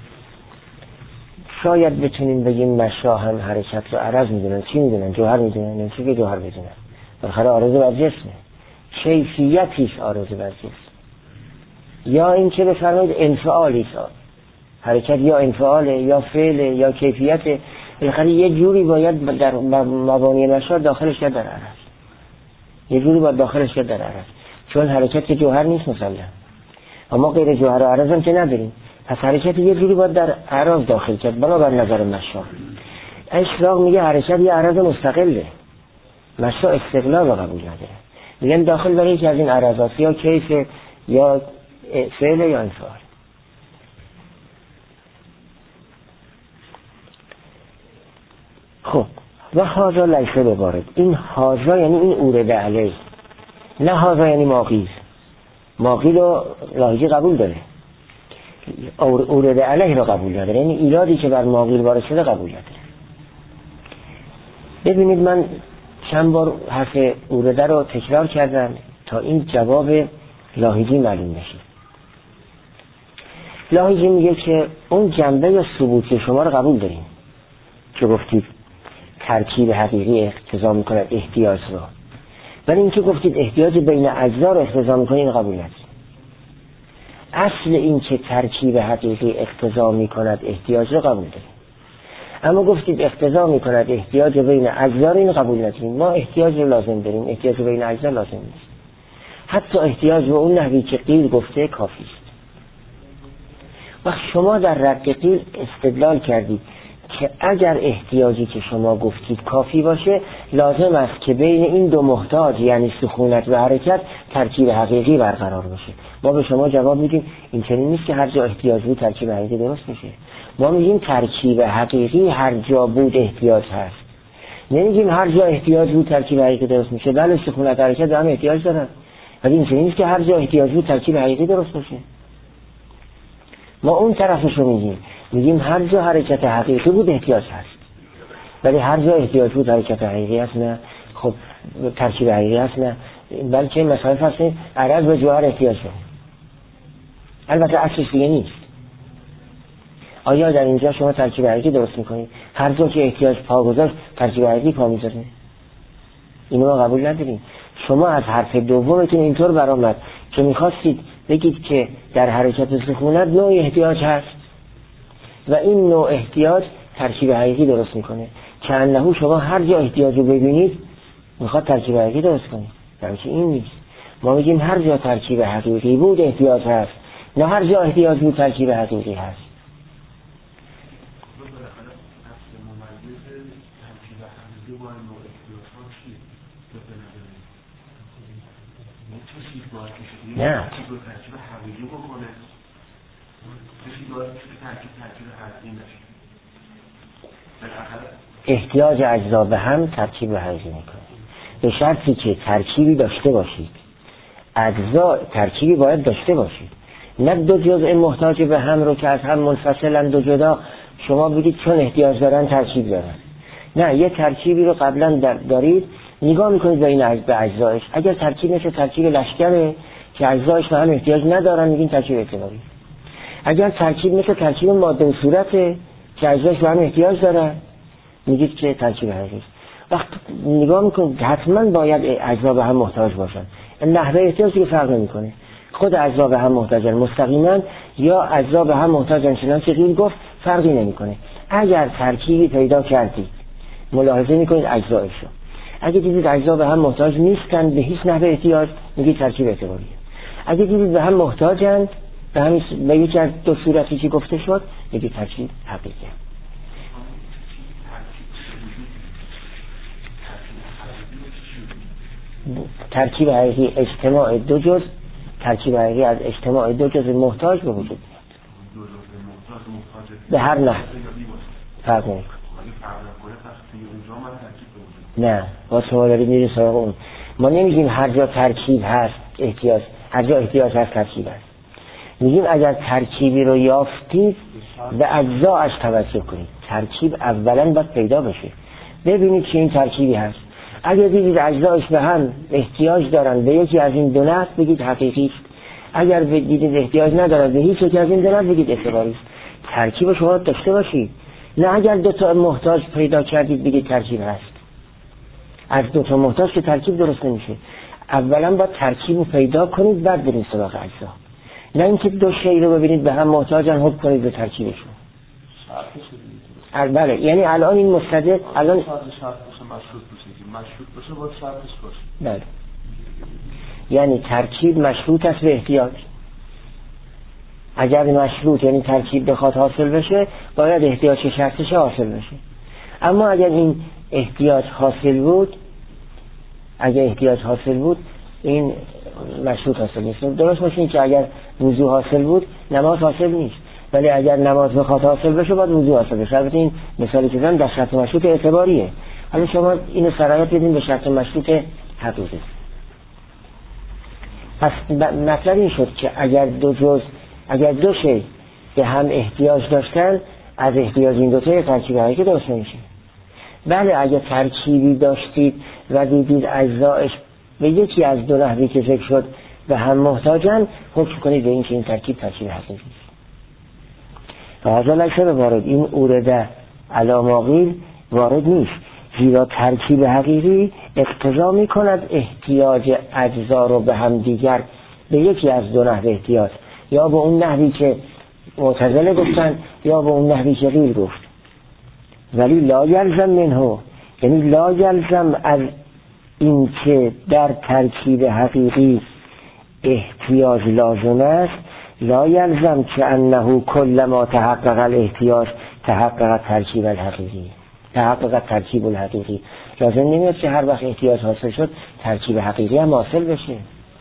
شاید بتونیم بگیم مشا هم حرکت رو عرض میدونن. چی میدونن؟ جوهر میدونن. نمیشه که جوهر بدونن، بالاخره عارض بر جسمه، کیفیتیش عارض بر جسم. یا این که بفرمایید انفعالیش، حرکت یا انفعاله یا فعله یا کیفیته، بالاخره یه جوری باید در مبانی مشا داخلش در عرض، یه جوری باید داخلش در عرض، چون حرکت که جوهر نیست مسلم، اما غیر جوهر و عرض هم که نداریم. پس حرکت یه جوری باید در عرض داخل کرد بنابر نظر مشا. اشراق میگه حرکت یه عرض مستقله، مشا استقلال رو قبول نداره، میگن داخل برای یکی از این عرضات، یا کیف یا فعل یا انفعال. خب و هازا لیسه ببارد. این هازا یعنی این اورده علیه، نه هازا یعنی ماقیل. ماقیل رو لاهیجی قبول داره، اورده علیه رو قبول نداره، یعنی ایرادی که بر ماقیل وارد شده قبول نداره. ببینید من چند بار حرف اورده رو تکرار کردم تا این جواب لاهیجی معلوم بشه. لاهیجی میگه که اون جنبه یا ثبوتی شما رو قبول داریم که گفتید ترکیب حقیقی اقتضا میکنه احتیاج رو، ولی اینکه گفتید احتیاج بین اجزا رو اقتضا میکنه این قبول نداریم. اصل این که ترکیب حقیقی اقتضا میکند احتیاج رو قبول داریم، اما گفتید اقتضا میکند احتیاج بین اجزا رو این قبول نداریم. ما احتیاج رو لازم داریم، احتیاج بین اجزا لازم نیست. حتی احتیاج به اون نحوی که قیل گفته کافی است. وقت شما در رد قیل استدلال کردید که اگر احتیاجی که شما گفتید کافی باشه، لازم است که بین این دو محتاج یعنی سکونت و حرکت ترکیب حقیقی برقرار باشه. ما به شما جواب میدیم این چنین نیست که هر جا احتیاج بود ترکیب حقیقی درست میشه. ما میگیم ترکیب حقیقی هر جا بود احتیاج هست، نمیگیم هر جا احتیاج بود ترکیب حقیقی درست میشه. بله سکونت و حرکت هم احتیاج دارن، ولی این چنین نیست که هر جا احتیاج بود ترکیب حقیقی درست باشه. ما اون طرفشو میگیم هر جا حرکت حقیقی بود احتیاج هست، ولی هر جا احتیاج بود حرکت حقیقی هست نه، خب ترکیب حقیقی هست نه، بلکه مثلا فرض عرض به جوهر احتیاج داره. البته اصلش دیگه نیست. آیا در اینجا شما ترکیب حقیقی درست میکنید؟ هر جا که احتیاج پا گذاشت ترکیب حقیقی پا میذاره؟ اینو ما قبول نداریم. شما از حرف دومتون اینطور برآمد که میخواستید بگید که در حرکت سکونت نوع احتیاج هست و این نوع احتیاج ترکیب حقیقی درست میکنه، که انه شما هر جا احتیاج رو ببینید میخواد ترکیب حقیقی درست کنید. درسته این نیست. ما میگیم هر جا ترکیب حقیقی بود احتیاج هست، نه هر جا احتیاج بود ترکیب حقیقی هست. نه احتیاج اجزا به هم ترکیب حقیقی میکنه، به شرطی که ترکیبی داشته باشید. اجزا ترکیبی باید داشته باشید، نه دو جزء محتاج به هم رو که از هم منفصلن دو جدا شما بگید چون احتیاج دارن ترکیب دارن. نه، یه ترکیبی رو قبلا دارید، نگاه میکنید به این به اجزایش. اگر ترکیب مثل ترکیب لشکره که اجزایش به هم احتیاج ندارن میگین ترکیب اعتباری. اگر ترکیب مثل ترکیب ماده و صورته که اجزایش به هم احتیاج دارن میگید که ترکیب حقیقی است. وقت نگاه میکنید حتما باید اجزا به هم محتاج باشن. نحوه احتیاجی که فرق نمیکنه، خود اجزا به هم محتاجن مستقیما یا اجزا به هم محتاجن چنانچه قیل گفت، فرقی نمیکنه. اگر ترکیبی پیدا کردید ملاحظه میکنید اجزایشو، اگه دیدید اجزا به هم محتاج نیستن به هیچ نحوه احتیاج میگید ترکیب اعتباریه. اگه دیدید به هم محتاجن به یکی از دو صورتی که گفته شد میگید ترکیب حقیقیه. ترکیب حقیقی اجتماع دو جزء، ترکیب حقیقی از اجتماع دو جزء محتاج به وجود میاد. به هر نحو فرق نمیکنه. نه، با شما دارید میرید سراغ اون. ما نمیگیم هر جا ترکیب هست احتیاج، هر جا احتیاج هست ترکیب هست. میگیم اگر ترکیبی رو یافتید به اجزاش توجه کنید. ترکیب اولا باید پیدا بشه، ببینید که این ترکیبی هست. اگر دیدید اجزاش به هم احتیاج دارن به یکی از این دو نحو بگید حقیقی است. اگر دیدید احتیاج ندارن به هیچ یک از این دو نحو بگید اعتباری است. ترکیب شما داشته باشید، نه اگر دو تا محتاج پیدا کردید بگید ترکیب هست. از دو تا محتاج که ترکیب درست نمیشه. اولا باید ترکیب رو پیدا کنید بعد برید سراغ اجزا، نه اینکه دو شی رو ببینید به هم محتاجن حکم کنید به ترکیبشون. بله، یعنی الان این مستدل الان شرط باشه مشروط باشه باید شرطش باشه. بله، یعنی ترکیب مشروط است به احتیاج. اگر مشروط یعنی ترکیب بخواد حاصل بشه باید احتیاج شرطش حاصل بشه. اما اگر این احتیاج حاصل بود، اگر احتیاج حاصل بود این مشروط حاصل نیست. درست باشه که اگر وضو حاصل بود نماز حاصل نیست، ولی اگر نماز بخواد حاصل بشه باید وضو حاصل بشه. البته این مثالی که زدم در شرط مشروط اعتباریه. حالا شما اینو سرایت بدین به شرط مشروط حقیقی. پس مطلب این شد که اگر دو شی به هم احتیاج داشتن، از احتیاج این دو تا ترکیب حقیقی درست نمیشه. بله اگر ترکیبی داشتید و دیدید اجزایش به یکی از دو نحوی که ذکر شد به هم محتاجن، حکم کنید به این که این ترکیب حقیقی است. و هذا لیس وارد، این اورده علی ما قیل وارد نیست، زیرا ترکیب حقیقی اقتضا می کند احتیاج اجزا رو به هم دیگر به یکی از دو نحو احتیاج، یا به اون نحوی که معتزله گفتن یا به اون نحوی که قیل گفت. ولی لا یلزم منه، یعنی لا یلزم از این که در ترکیب حقیقی احتیاج لازم است، لا یلزم که انه کل ما تحقق الاحتیاج تحقق ترکیب الحقیقی، تحقق ترکیب الحقیقی. لازم نمیاد که هر وقت احتیاج حاصل شد ترکیب حقیقی هم حاصل بشه.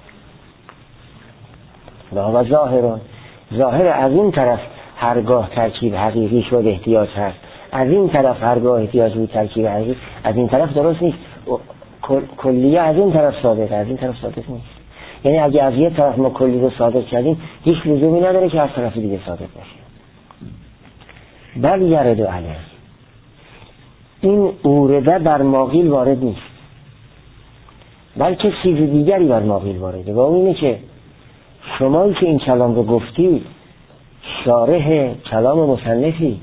و ظاهر از این طرف هرگاه ترکیب حقیقی شد احتیاج هست، از این طرف هرگاه احتیاج بود ترکیب حقیقی، از این طرف درست نیست. کلیه از این طرف صادقه، از این طرف صادق نیست. یعنی اگه از یه طرف ما کلی رو صادق کردیم، هیچ لزومی نداره که از طرف دیگه صادق باشه. بل یرد علیه، این اورده بر ما قیل وارد نیست، بلکه چیز دیگری بر ما قیل وارده. و اون اینه که شمایی که این کلام رو گفتی شارح کلام مصنفی،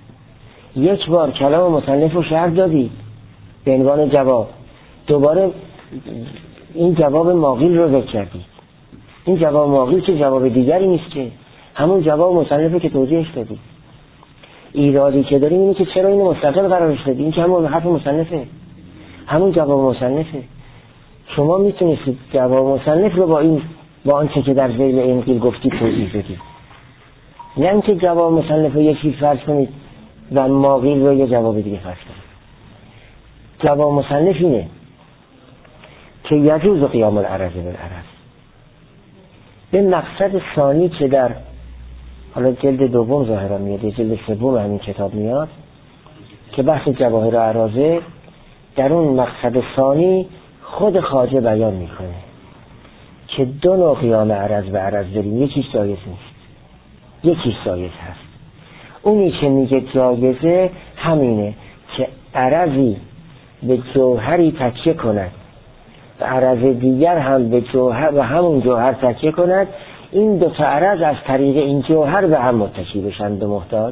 یک بار کلام مصنف رو شرح دادی به عنوان جواب، دوباره این جواب ماقیل رو ذکر کردی. این جواب ماقیل که جواب دیگری نیست، که همون جواب مصنفه که توضیحش دادی. ایرادی که داریم اینه که چرا اینو مستقل قرارش دادی؟ این که همون حرف مصنفه، همون جواب مصنفه. شما میتونید جواب مصنف رو با آنچه که در ذیل این قیل گفتی توضیح بدید، نه اینکه جواب مصنف رو یکی فرض کنید و ماقیل رو یه جواب دیگه فرض کنید. جواب مصنف اینه که یجوز قیام العرض بالعرض به مقصد ثانی که در حالا جلد دوم ظاهرا میاد، جلد سوم همین کتاب میاد که بحث جواهر اعراضه، در اون مقصد ثانی خود خواجه بیان میکنه که دو نوع قیام عرض به عرض داریم، یکیش جایز نیست، یکیش جایز هست. اونی که میگه جایزه همینه که عرضی به جوهری تکیه کند و عرض دیگر هم به جوهر و همون جوهر تکیه کند، این دو تا عرض از طریق این جوهر به هم متکی بشن به محتاج.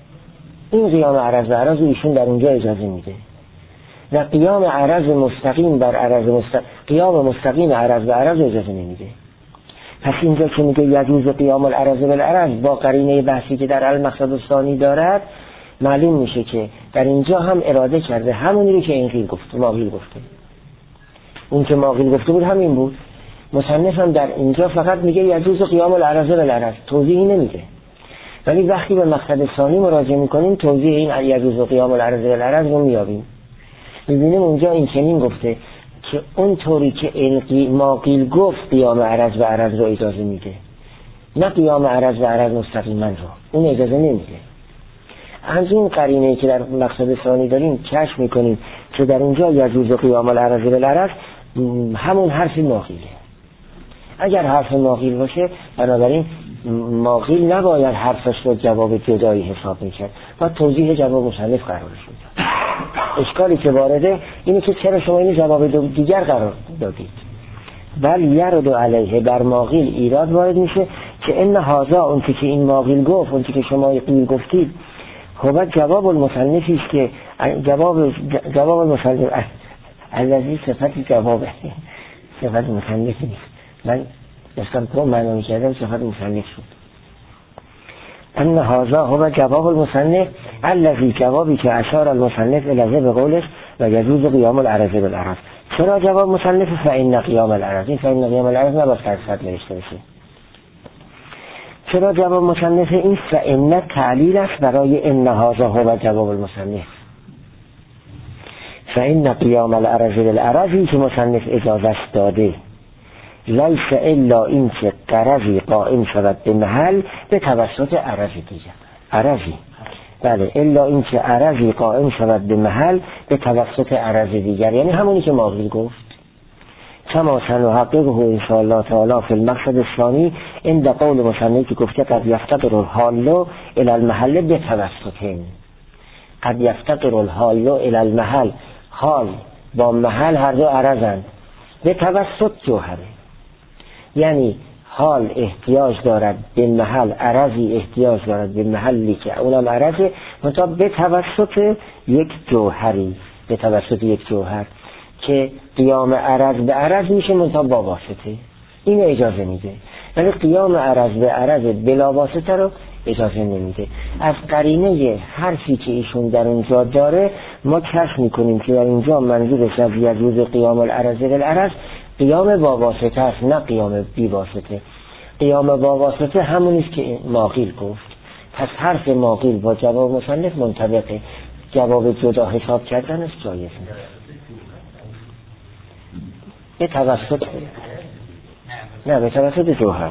این قیام عرض به عرض ایشون در اونجا اجازه میده. و قیام عرض مستقیم بر عرض قیام مستقیم عرض به عرض اجازه نمیده. پس اینجا که میگه یجوز قیام العرض بالعرض با قرینه بحثی که در المقصد الثانی دارد، معلوم میشه که در اینجا هم اراده کرده همونی رو که این قیل گفته، ماقیل گفته. اون که ماقیل گفته بود همین بود. مصنف هم در اینجا فقط میگه یجوز قیام العرض بالعرض، توضیحی نمیده. ولی وقتی به مقصد ثانی مراجعه میکنیم توضیح این یجوز قیام العرض بالعرض رو میابیم. میبینیم اونجا این چنین گفته که اون طوری که ماقیل گفت قیام عرض به عرض رو اجازه میده، نه قیام عرض به عرض مستقیما رو اون اجازه نمیده. از این قرینه که در مقصد ثانی داریم کشف میکنیم که در اونجا یجوز قیام العرض بالعرض همون حرف ماقیله. اگر حرف ماقیل باشه بنابراین ماقیل نباید حرفش رو جواب جدایی حساب میکرد و توضیح جواب مصنف قرارش میداد. اشکالی که وارده اینه که چرا شما اینو جواب دیگر قرار دادید. بل یرد علیه، بر ماقیل ایراد وارد میشه که ان هذا، اون که این ماقیل گفت، اون که شما قیل گفتید، هو جواب المصنفی است که جواب المصنف الذی صفت جوابه، صفت مصنف نیست. من داشتم تو معنا می‌کردم صفت مصنف شد. ان هذا هو جواب المصنف الذي، جوابی که اشار المصنف الیه به قولش و یجوز قیام العرض بالعرض. چرا جواب مصنف فإن قیام العرض، این فإن قیام العرض نباید فرصت نوشته بشه. چرا جواب مصنف این فإن تعلیل است برای ان هذا هو جواب المصنف. فإن قیام العرض بالعرض که مصنف اجازه داده لیس الا این که قرضی قائم شود به محل به توسط عرض دیگر. عرضی بله، الا این که عرضی قائم شود به محل به توسط عرض دیگر، یعنی همونی که ماغیل گفت. کما سنحققه ان شاء الله تعالی فی المقصد الثانی عند قول مصنف که گفته قد یفتقر الحال الی المحل به توسطین. قد یفتقر الحال الی المحل، حال با محل هر دو عرضند، به توسط جوهره. یعنی حال احتیاج دارد به محل، عرضی احتیاج دارد به محلی که اونم عرضه، منتها به توسط یک جوهری، به توسط یک جوهر که قیام عرض به عرض میشه منتها با واسطه، این اجازه میده. ولی قیام عرض به عرض بلا واسطه رو اجازه نمیده. از قرینه حرفی که ایشون در اونجا داره ما کشف میکنیم که در اینجا منظورش از یجوز قیام العرض بالعرض قیام با واسطه است، نه قیام بی واسطه. قیام با واسطه همونیست که ماغیل گفت. پس حرف ماغیل با جواب مصنف منطبقه، جواب جدا حساب کردنش جایز نیست. به توسط نه، به توسط جوهر.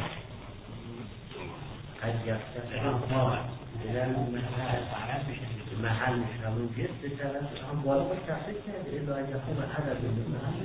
محل همون جست به توسط هم بالا باش تحصیل کرده الا اگر خوب عدد به محل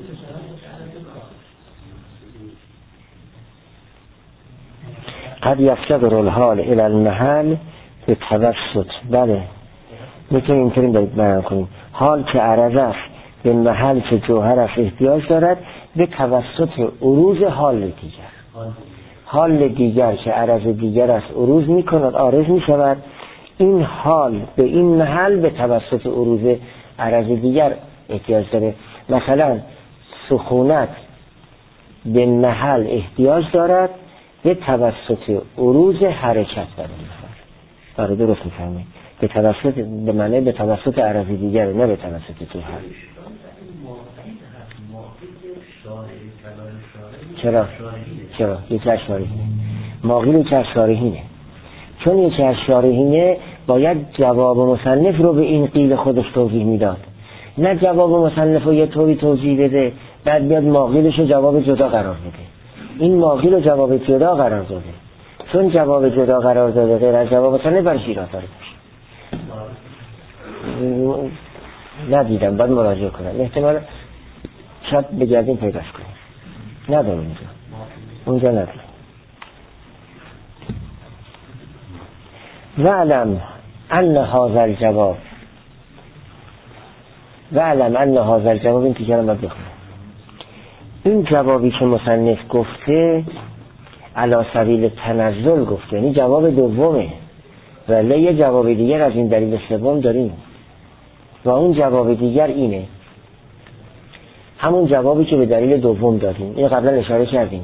قد یفتقر الحال الی المحل به توسط. بله، میتونیم اینطوری بیان کنیم حال که عرض است به محل که جوهر است احتیاج دارد به توسط عروض حال دیگر. حال دیگر که عرض دیگر است عروض میکند، عارض میشود، این حال به این محل به توسط عروض عرض دیگر احتیاج داره. مثلا سکونت به محل احتیاج دارد به توسط عروض حرکت در این محل. برای درست میفهمید، به توسط به معنی به توسط عرض دیگر، نه به توسط جوهر. چرا؟ یکی از شارحینه. ماغیل یکی از شارحینه. چون یکی از شارحینه باید جواب مصنف رو به این قیل خودش توضیح میداد، نه جواب مصنف رو یه طوری توضیح بده بعد بیاد ماغیلش رو جواب جدا قرار بده. این ماغیل رو جواب جدا قرار داده، چون جواب جدا قرار داده غیر از جواب مصنف برای شیراز داره باشه. ندیدم، باید مراجعه کنم، احتمال شاید بگردیم پیداش کنیم. ندارم اونجا ندارم. وعلم ان هذا الجواب این تیکه رو باید بخونم. این جوابی که مصنف گفته علی سبیل تنزل گفته، یعنی جواب دومه، ولی یه جواب دیگر از این دلیل سوم داریم و اون جواب دیگر اینه، همون جوابی که به دلیل دوم دادیم. این قبلا اشاره کردیم.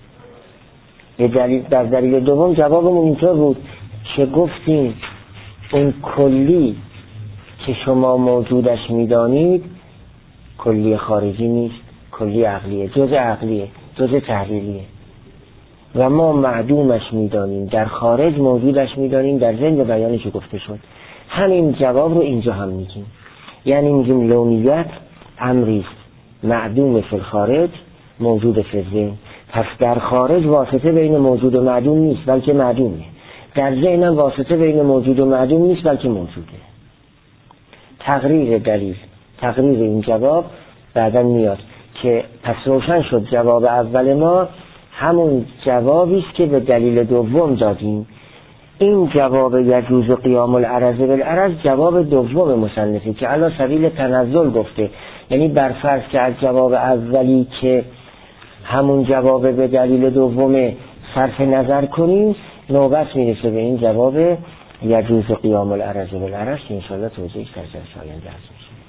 در دلیل دوم جوابمون اینطور بود که گفتیم اون کلی که شما موجودش میدانید کلی خارجی نیست، کلی عقلیه، جزء عقلیه، جزء تحلیلیه و ما معدومش میدانیم، در خارج موجودش میدانیم، در ذهن بیانش گفته شد. همین جواب رو اینجا هم میگیم، یعنی میگیم لونیت امریست معدوم فی الخارج موجود فی ذهن. پس در خارج واسطه بین موجود و معدوم نیست بلکه معدومه، در ذهن واسطه بین موجود و معدوم نیست بلکه موجوده. تقریر دلیل، تقریر این جواب بعدا میاد که پس روشن شد جواب اول ما همون جوابی است که به دلیل دوم دادیم. این جواب یجوز قیام العرض بالعرض جواب دوم مصنفی که علی سبیل تنزل گفته، یعنی برفرض که از جواب اولی که همون جواب به دلیل دوم صرف نظر کنیم، نوبت میرسه به این جواب یجوز قیام العرض بالعرض که انشاءالله توضیحش در جلسه آینده هست.